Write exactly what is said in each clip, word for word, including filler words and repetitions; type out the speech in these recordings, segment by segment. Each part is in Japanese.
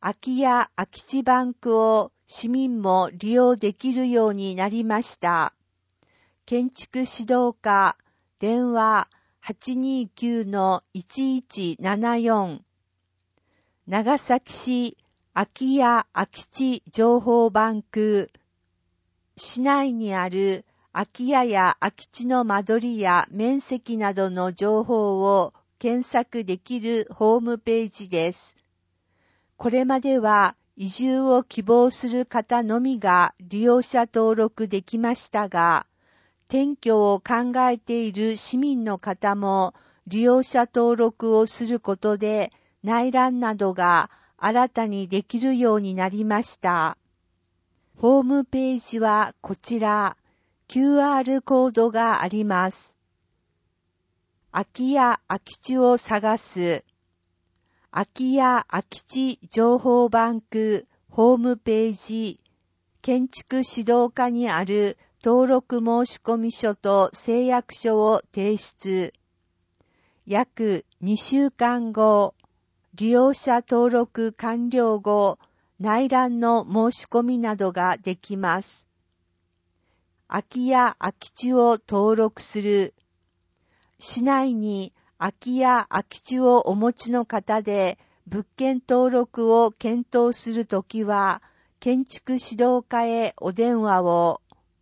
空き家空き地バンクを市民も利用できるようになりました。建築指導課、電話 はちにーきゅうのいちいちななよん。長崎市空き家空き地情報バンク。市内にある空き家や空き地の間取りや面積などの情報を検索できるホームページです。これまでは移住を希望する方のみが利用者登録できましたが、転居を考えている市民の方も利用者登録をすることで内覧などが新たにできるようになりました。ホームページはこちら、キューアール コードがあります。空き家空き地を探す。空き家空き地情報バンクホームページ、建築指導課にある登録申込書と誓約書を提出。約にしゅうかんご、利用者登録完了後、内覧の申し込みなどができます。空き家空き地を登録する。市内に空き家空き地をお持ちの方で物件登録を検討するときは、建築指導課へお電話を。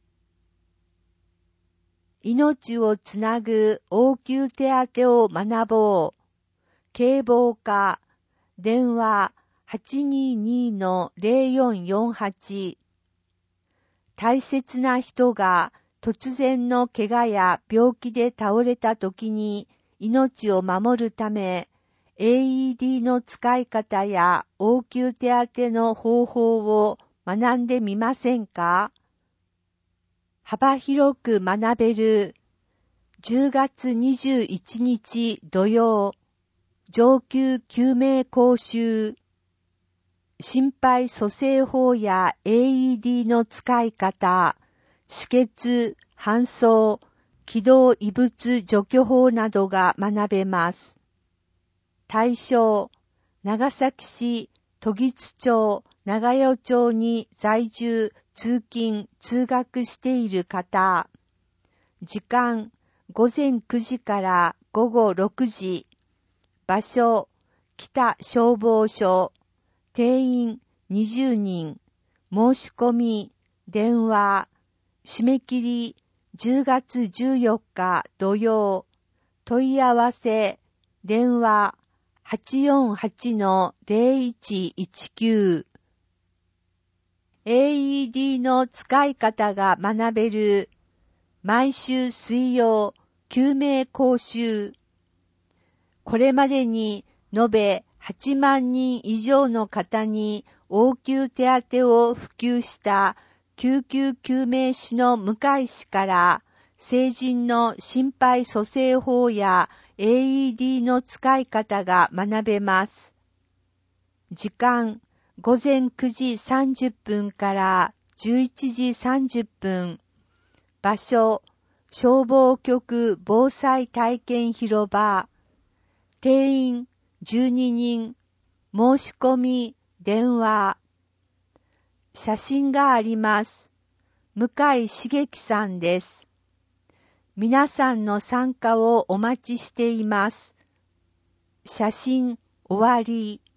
命をつなぐ応急手当を学ぼう。警防課、電話 はちにーにーのぜろよんよんはち。大切な人が突然の怪我や病気で倒れたときに命を守るため、エーイーディー の使い方や応急手当の方法を学んでみませんか？幅広く学べるじゅうがつにじゅういちにち土曜、上級救命講習、心肺蘇生法や エーイーディー の使い方、止血、搬送、気道異物除去法などが学べます。対象、長崎市時津町長与町に在住、通勤、通学している方。時間、午前くじから午後ろくじ。場所、北消防署。定員にじゅうにん。申し込み、電話。締め切り、じゅうがつじゅうよっか土曜。問い合わせ、電話 はちよんはちのぜろいちいちきゅう。エーイーディー の使い方が学べる毎週水曜救命講習。これまでに延べはちまんにん以上の方に応急手当を普及した救急救命士の向井氏から成人の心肺蘇生法や エーイーディー の使い方が学べます。時間、午前くじさんじゅっぷんからじゅういちじさんじゅっぷん。場所、消防局防災体験広場。定員じゅうににん。申し込み、電話。写真があります。向井茂樹さんです。皆さんの参加をお待ちしています。写真終わり。